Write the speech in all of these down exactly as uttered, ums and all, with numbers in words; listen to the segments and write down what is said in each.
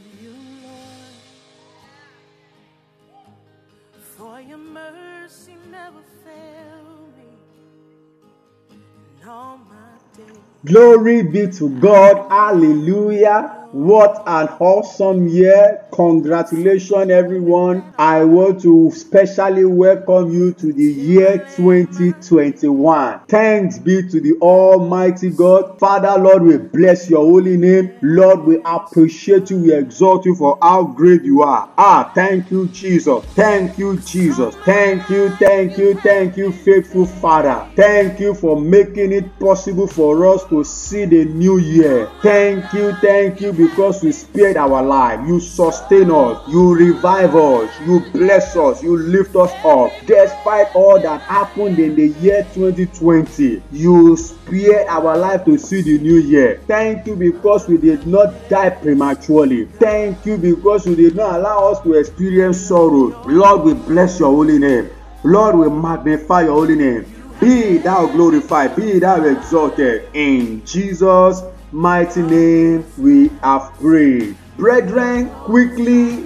you, Lord, for your mercy never failed me in all my days. Glory be to God. Hallelujah. What an awesome year. Congratulations, everyone. I want to specially welcome you to the year twenty twenty-one. Thanks be to the Almighty God. Father, Lord, we bless your holy name. Lord, we appreciate you. We exalt you for how great you are. Ah, thank you, Jesus. Thank you, Jesus. Thank you, thank you, thank you, faithful Father. Thank you for making it possible for us to see the new year. Thank you, thank you, because you spared our life. You sustain us. You revive us. You bless us. You lift us up. Despite all that happened in the year twenty twenty, you spared our life to see the new year. Thank you because we did not die prematurely. Thank you because you did not allow us to experience sorrow. Lord, we bless your holy name. Lord, we magnify your holy name. Be thou glorified, be thou exalted. In Jesus' mighty name we have prayed. Brethren, quickly,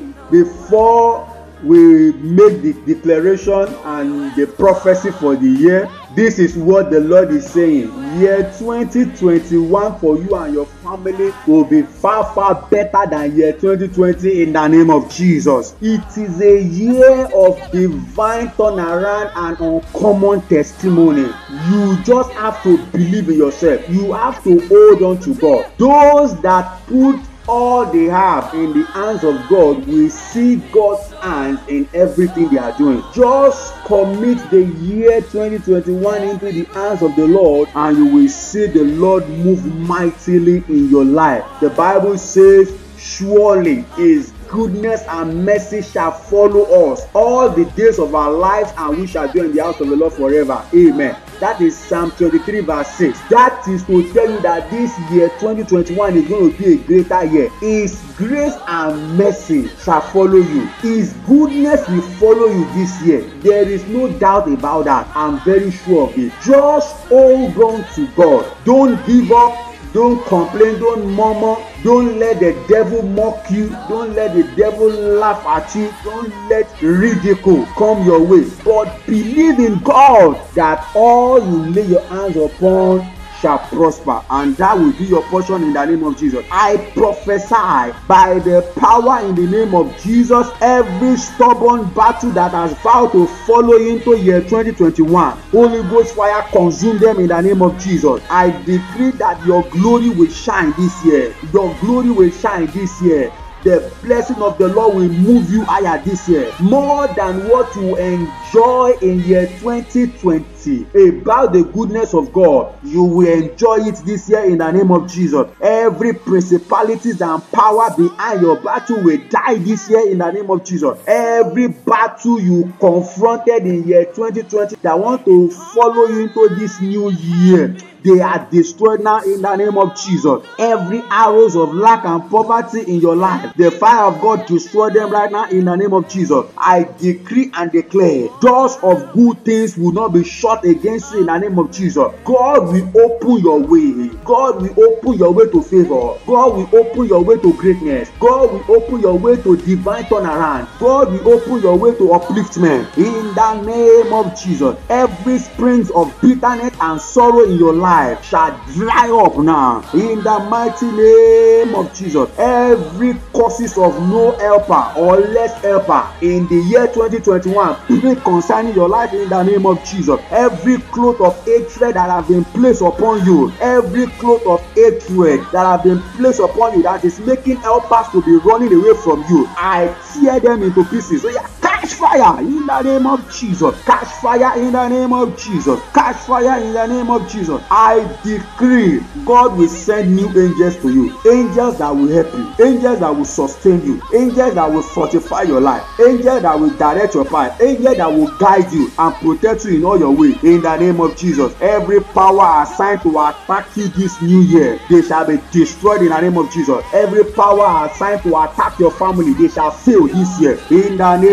before we make the declaration and the prophecy for the year, this is what the Lord is saying. Year twenty twenty-one for you and your family will be far, far better than year twenty twenty in the name of Jesus. It is a year of divine turnaround and uncommon testimony. You just have to believe in yourself. You have to hold on to God. Those that put all they have in the hands of God will see God's hands in everything they are doing. Just commit the year twenty twenty-one into the hands of the Lord and you will see the Lord move mightily in your life. The Bible says, surely His goodness and mercy shall follow us all the days of our lives, and we shall dwell in the house of the Lord forever. Amen. That is Psalm twenty-three verse six. That is to tell you that this year twenty twenty-one is going to be a greater year. His grace and mercy shall follow you. His goodness will follow you this year. There is no doubt about that. I'm very sure of it. Just hold on to God. Don't give up. Don't complain, don't murmur, don't let the devil mock you, don't let the devil laugh at you, don't let ridicule come your way. But believe in God that all you lay your hands upon shall prosper, and that will be your portion in the name of Jesus. I prophesy by the power in the name of Jesus, every stubborn battle that has vowed to follow into year twenty twenty-one, Holy Ghost fire consume them in the name of Jesus. I decree that your glory will shine this year. Your glory will shine this year. The blessing of the Lord will move you higher this year, more than what you enjoy in year twenty twenty. About the goodness of God, you will enjoy it this year in the name of Jesus. Every principalities and power behind your battle will die this year in the name of Jesus. Every battle you confronted in year twenty twenty that want to follow you into this new year, they are destroyed now in the name of Jesus. Every arrows of lack and poverty in your life, the fire of God destroy them right now in the name of Jesus. I decree and declare, doors of good things will not be shut against you in the name of Jesus. God will open your way. God will open your way to favor. God will open your way to greatness. God will open your way to divine turnaround. God will open your way to upliftment in the name of Jesus. Every springs of bitterness and sorrow in your life shall dry up now in the mighty name of Jesus. Every causes of no helper or less helper in the year twenty twenty-one, pray concerning your life in the name of Jesus. Every cloth of hatred that have been placed upon you, every cloth of hatred that have been placed upon you that is making helpers to be running away from you, I tear them into pieces. So yeah, catch fire in the name of Jesus. Catch fire in the name of Jesus. Catch fire in the name of Jesus. I decree God will send new angels to you. Angels that will help you. Angels that will sustain you. Angels that will fortify your life. Angels that will direct your path. Angels that will guide you and protect you in all your ways. In the name of Jesus. Every power assigned to attack you this new year, they shall be destroyed in the name of Jesus. Every power assigned to attack your family, they shall fail this year. In the name of Jesus.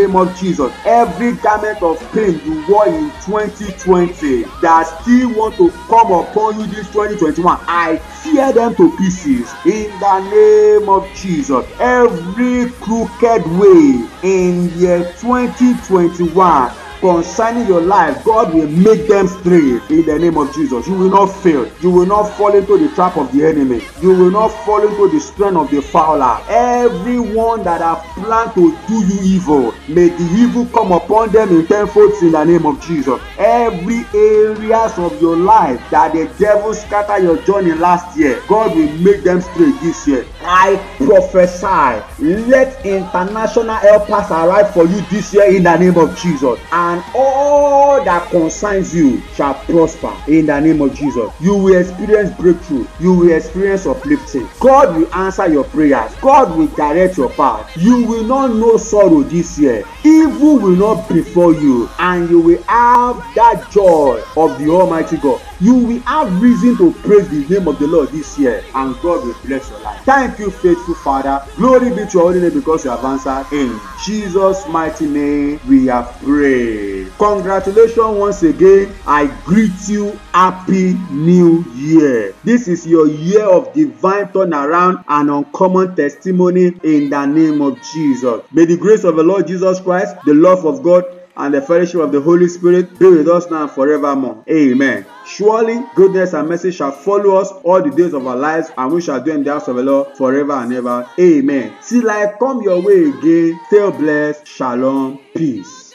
Jesus. Every garment of pain you wore in twenty twenty that still want to come upon you this twenty twenty-one, I tear them to pieces in the name of Jesus. Every crooked way in year twenty twenty-one concerning your life, God will make them straight in the name of Jesus. You will not fail. You will not fall into the trap of the enemy. You will not fall into the strength of the fowler. Everyone that have planned to do you evil, may the evil come upon them in tenfold in the name of Jesus. Every areas of your life that the devil scattered your journey last year, God will make them straight this year. I prophesy, let international helpers arrive for you this year in the name of Jesus. And all that concerns you shall prosper in the name of Jesus. You will experience breakthrough. You will experience uplifting. God will answer your prayers. God will direct your path. You will not know sorrow this year. Evil will not befall you, and you will have that joy of the Almighty God. You will have reason to praise the name of the Lord this year, and God will bless your life. Thank you, faithful Father. Glory be to your holy name, because you have answered. In Jesus' mighty name we have prayed. Congratulations once again. I greet you. Happy New Year. This is your year of divine turnaround and uncommon testimony in the name of Jesus. May the grace of the Lord Jesus Christ, the love of God, and the fellowship of the Holy Spirit be with us now and forevermore. Amen. Surely goodness and mercy shall follow us all the days of our lives, and we shall dwell in the house of the Lord forever and ever. Amen. Till I come your way again, stay blessed. Shalom. Peace.